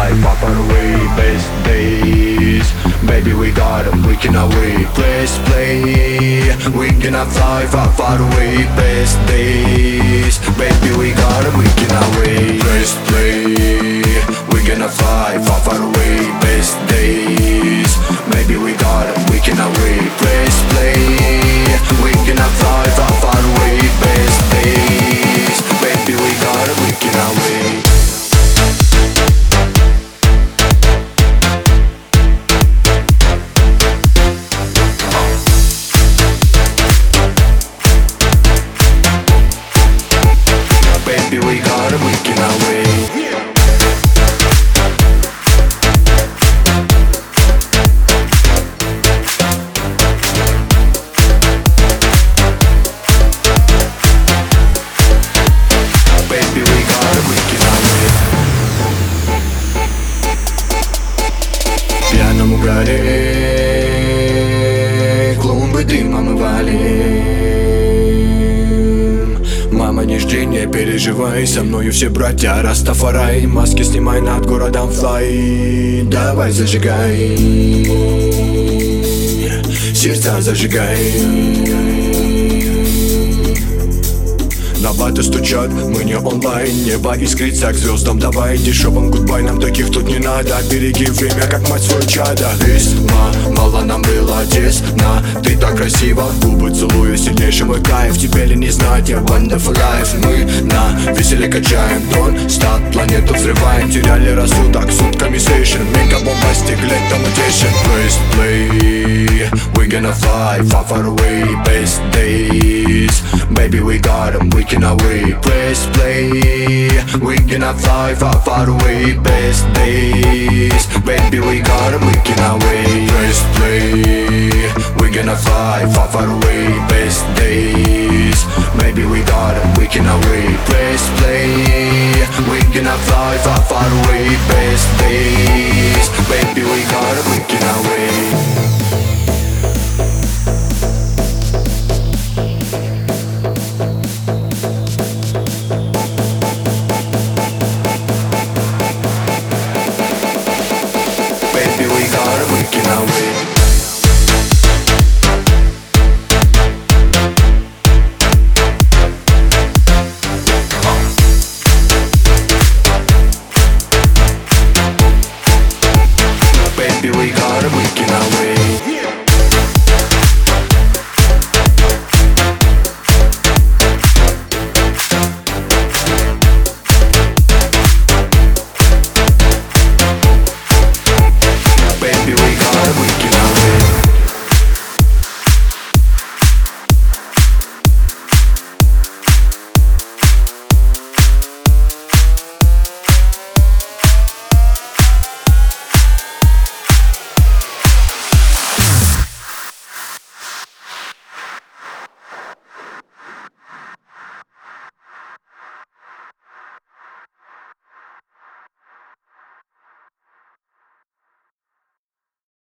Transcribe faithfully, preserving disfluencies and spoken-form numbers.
fly far, far away. Best days, baby, we got 'em, we cannot wait. Let's play, we cannot fly far, far away. Best days, baby, we got 'em, we cannot wait. Let's play, we gonna fly far, far away. Best days, maybe we got 'em, we cannot wait. Let's play, we gonna fly far, far away. Best days, baby, we got 'em, we cannot wait. Baby, we got 'em, we cannot wait. Baby, we got 'em, we cannot wait. В пьяном угаре клумбы дымом валим. Мама, не жди, не переживай, со мною все братья Растафарай. Маски снимай, над городом флай. Давай зажигай, сердца зажигай. На баты стучат, мы не онлайн. Небо искрится к звездам, давай дешевым гудбай. Нам таких тут не надо, береги время, как мать свой чада. Весьма мало нам было тесно, ты так красиво в губы целую, сильнейший мой кайф. Тебе ли не знать, я wonderful life. Мы на веселе качаем, don't stop, планету взрываем. Теряли рассудок, сутками сейшен, мегабомба стеклет, там утешен. First play, we gonna fly far, far away. Best days, baby, we got 'em, we cannot wait. Let's play, we gonna fly far, far away. Best days, baby, we got 'em, we cannot wait. Let's play, we gonna fly far, far away. Best days, maybe we got 'em, we cannot wait. Let's play, we gonna fly far, far away. Best days, baby, we got 'em, we cannot wait. Baby, we got 'em, we cannot wait.